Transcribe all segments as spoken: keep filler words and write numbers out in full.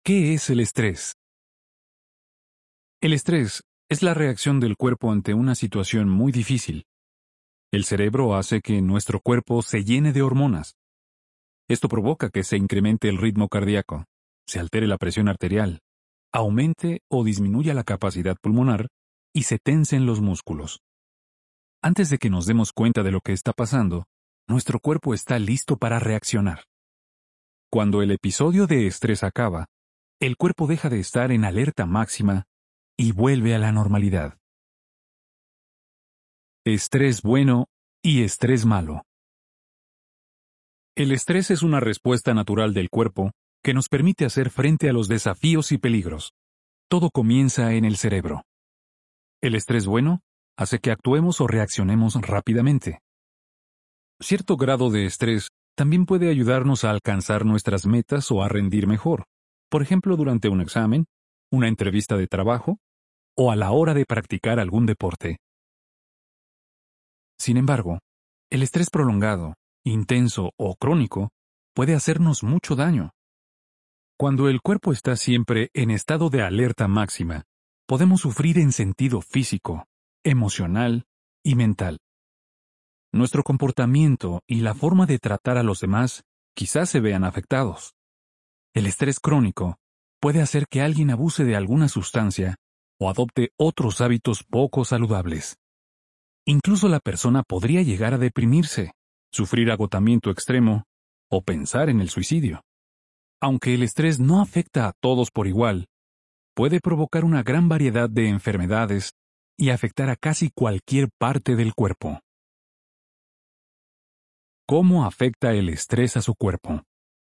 ¿Qué es el estrés? El estrés es la reacción del cuerpo ante una situación muy difícil. El cerebro hace que nuestro cuerpo se llene de hormonas. Esto provoca que se incremente el ritmo cardíaco, se altere la presión arterial, aumente o disminuya la capacidad pulmonar y se tensen los músculos. Antes de que nos demos cuenta de lo que está pasando, nuestro cuerpo está listo para reaccionar. Cuando el episodio de estrés acaba, el cuerpo deja de estar en alerta máxima y vuelve a la normalidad. Estrés bueno y estrés malo. El estrés es una respuesta natural del cuerpo que nos permite hacer frente a los desafíos y peligros. Todo comienza en el cerebro. El estrés bueno hace que actuemos o reaccionemos rápidamente. Cierto grado de estrés también puede ayudarnos a alcanzar nuestras metas o a rendir mejor, por ejemplo durante un examen, una entrevista de trabajo o a la hora de practicar algún deporte. Sin embargo, el estrés prolongado, intenso o crónico puede hacernos mucho daño. Cuando el cuerpo está siempre en estado de alerta máxima, podemos sufrir en sentido físico, emocional y mental. Nuestro comportamiento y la forma de tratar a los demás quizás se vean afectados. El estrés crónico puede hacer que alguien abuse de alguna sustancia o adopte otros hábitos poco saludables. Incluso la persona podría llegar a deprimirse, sufrir agotamiento extremo o pensar en el suicidio. Aunque el estrés no afecta a todos por igual, puede provocar una gran variedad de enfermedades y afectar a casi cualquier parte del cuerpo. ¿Cómo afecta el estrés a su cuerpo?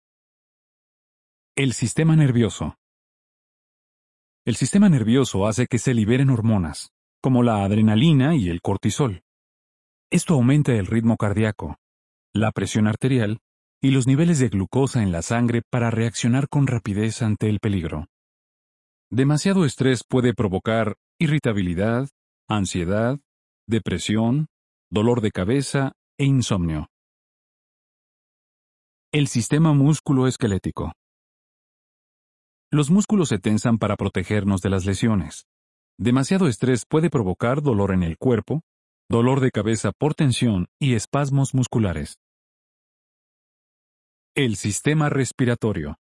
El sistema nervioso. El sistema nervioso hace que se liberen hormonas, como la adrenalina y el cortisol. Esto aumenta el ritmo cardíaco, la presión arterial y los niveles de glucosa en la sangre para reaccionar con rapidez ante el peligro. Demasiado estrés puede provocar irritabilidad, ansiedad, depresión, dolor de cabeza e insomnio. El sistema músculo-esquelético. Los músculos se tensan para protegernos de las lesiones. Demasiado estrés puede provocar dolor en el cuerpo, dolor de cabeza por tensión y espasmos musculares. El sistema respiratorio.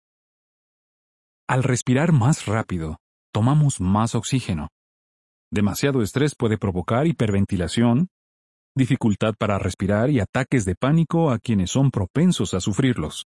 Al respirar más rápido, tomamos más oxígeno. Demasiado estrés puede provocar hiperventilación, dificultad para respirar y ataques de pánico a quienes son propensos a sufrirlos.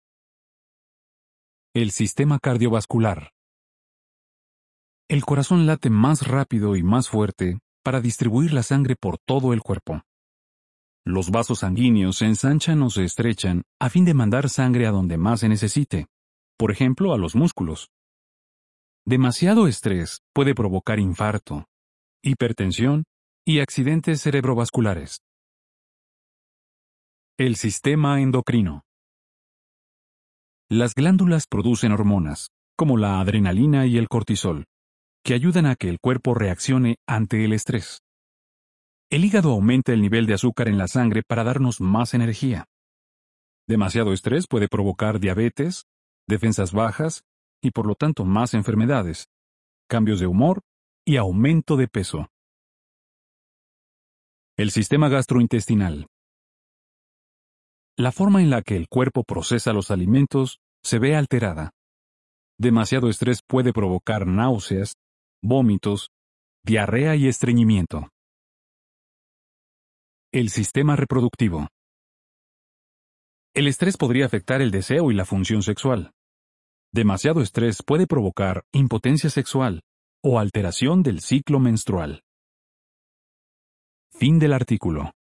El sistema cardiovascular. El corazón late más rápido y más fuerte para distribuir la sangre por todo el cuerpo. Los vasos sanguíneos se ensanchan o se estrechan a fin de mandar sangre a donde más se necesite, por ejemplo, a los músculos. Demasiado estrés puede provocar infarto, hipertensión y accidentes cerebrovasculares. El sistema endocrino. Las glándulas producen hormonas, como la adrenalina y el cortisol, que ayudan a que el cuerpo reaccione ante el estrés. El hígado aumenta el nivel de azúcar en la sangre para darnos más energía. Demasiado estrés puede provocar diabetes, defensas bajas y por lo tanto más enfermedades, cambios de humor y aumento de peso. El sistema gastrointestinal. La forma en la que el cuerpo procesa los alimentos se ve alterada. Demasiado estrés puede provocar náuseas, vómitos, diarrea y estreñimiento. El sistema reproductivo. El estrés podría afectar el deseo y la función sexual. Demasiado estrés puede provocar impotencia sexual o alteración del ciclo menstrual. Fin del artículo.